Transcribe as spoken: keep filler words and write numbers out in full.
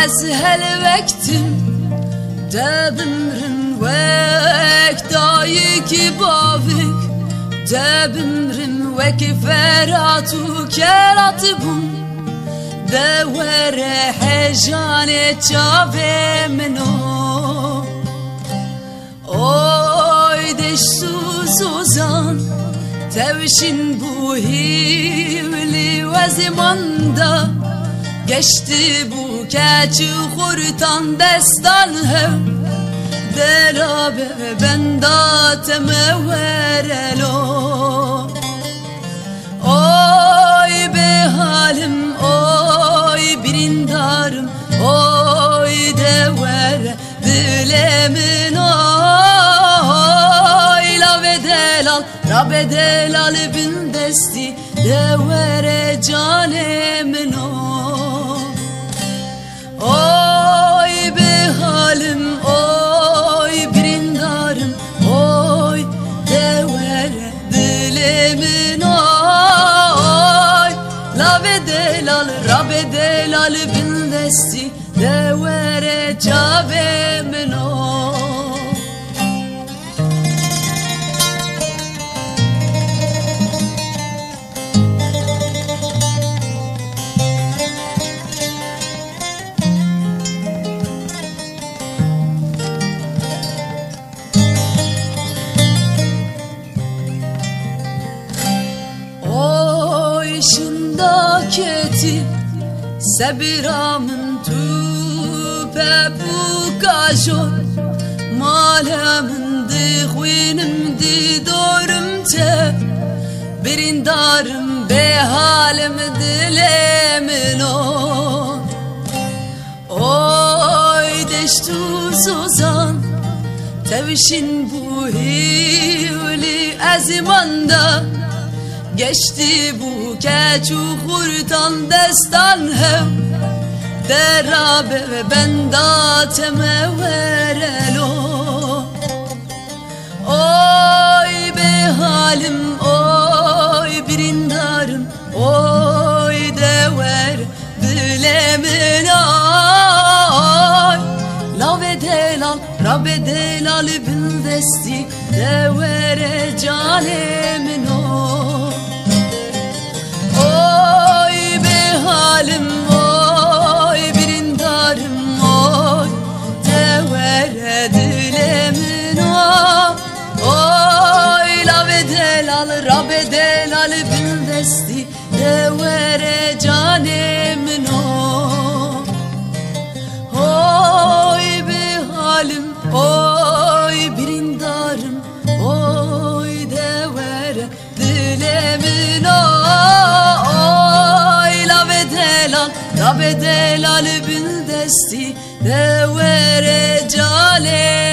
از هل وقتم دبمرن وک دایی کی باوک دبمرن وک فراتو کرات بون دور حجان چاوه منو oy deştu sozan tevşin bu hivli ve zamanda geçti bu keçi kurtan destan hev delabe benda temeverelo oy be halim oy birindarım oy dever dilemin oy la vedelal Rabbe delal bin desti devere canemin oy be halim oy birindarım oy devere dilemin oy la vedelal Rabbe delal bin desti devere canemin oy Keti sebiramın tüpe bu kajon malamın di khwinim di dorum te birindarım be halim dilemin oy deştu sozan tevşin bu hivli azimanda geçti bu keçu kurtan destan hev derabe ve benda temeverelo oy be halim oy birindarım oy dever dilemin oy la ve delal Rabbe delal bin desti devere canemin oy oy be halim oy birindarım oy devere dilemin oy oy la ve delal Rabbe delal bin desti devere canemin oy oy be halim oy birindarım oy devere dilemin oy la ve delal Rabbe delal bin desti devere canemin